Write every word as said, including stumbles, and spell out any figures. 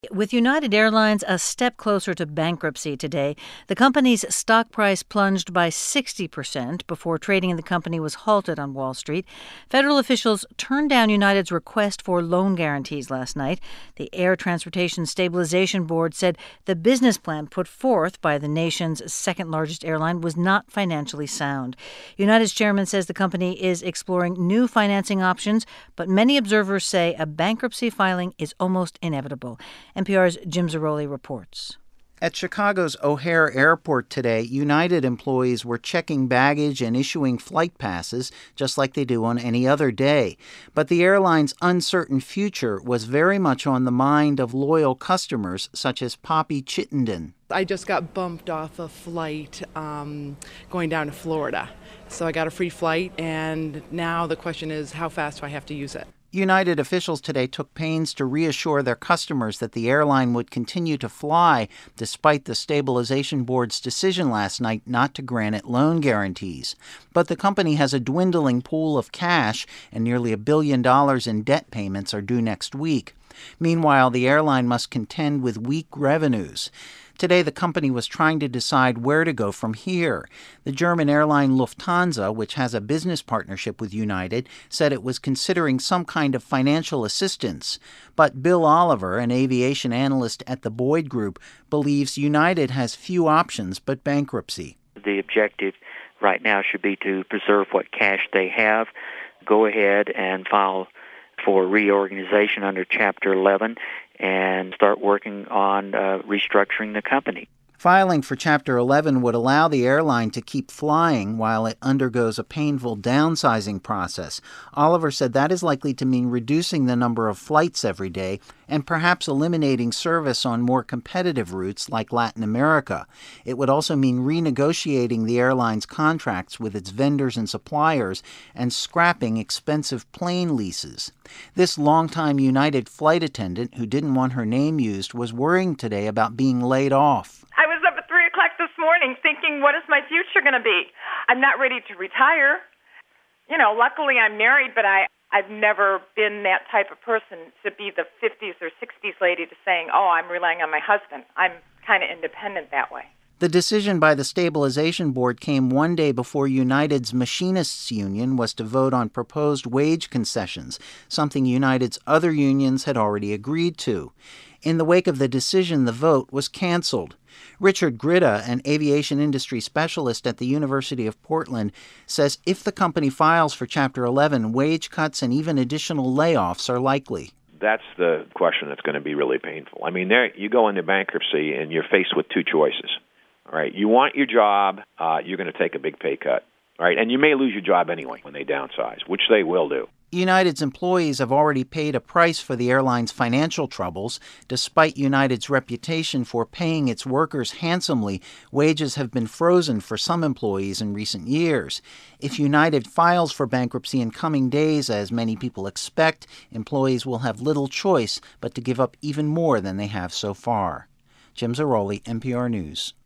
With United Airlines a step closer to bankruptcy today, the company's stock price plunged by sixty percent before trading in the company was halted on Wall Street. Federal officials turned down United's request for loan guarantees last night. The Air Transportation Stabilization Board said the business plan put forth by the nation's second-largest airline was not financially sound. United's chairman says the company is exploring new financing options, but many observers say a bankruptcy filing is almost inevitable. N P R's Jim Zarroli reports. At Chicago's O'Hare Airport today, United employees were checking baggage and issuing flight passes, just like they do on any other day. But the airline's uncertain future was very much on the mind of loyal customers, such as Poppy Chittenden. I just got bumped off a flight um, going down to Florida. So I got a free flight, and now the question is, how fast do I have to use it? United officials today took pains to reassure their customers that the airline would continue to fly despite the Stabilization Board's decision last night not to grant it loan guarantees. But the company has a dwindling pool of cash, and nearly a billion dollars in debt payments are due next week. Meanwhile, the airline must contend with weak revenues. Today, the company was trying to decide where to go from here. The German airline Lufthansa, which has a business partnership with United, said it was considering some kind of financial assistance. But Bill Oliver, an aviation analyst at the Boyd Group, believes United has few options but bankruptcy. The objective right now should be to preserve what cash they have, go ahead and file for reorganization under Chapter eleven, and start working on uh, restructuring the company. Filing for Chapter eleven would allow the airline to keep flying while it undergoes a painful downsizing process. Oliver said that is likely to mean reducing the number of flights every day and perhaps eliminating service on more competitive routes like Latin America. It would also mean renegotiating the airline's contracts with its vendors and suppliers and scrapping expensive plane leases. This longtime United flight attendant who didn't want her name used was worrying today about being laid off. I was up at three o'clock this morning thinking, what is my future going to be? I'm not ready to retire. You know, luckily I'm married, but I, I've never been that type of person to be the fifties or sixties lady to saying, oh, I'm relying on my husband. I'm kind of independent that way. The decision by the Stabilization Board came one day before United's Machinists Union was to vote on proposed wage concessions, something United's other unions had already agreed to. In the wake of the decision, the vote was canceled. Richard Gritta, an aviation industry specialist at the University of Portland, says if the company files for Chapter eleven, wage cuts and even additional layoffs are likely. That's the question that's going to be really painful. I mean, there you go into bankruptcy and you're faced with two choices. All right, you want your job, uh, you're going to take a big pay cut. All right, and you may lose your job anyway when they downsize, which they will do. United's employees have already paid a price for the airline's financial troubles. Despite United's reputation for paying its workers handsomely, wages have been frozen for some employees in recent years. If United files for bankruptcy in coming days, as many people expect, employees will have little choice but to give up even more than they have so far. Jim Zarroli, N P R News.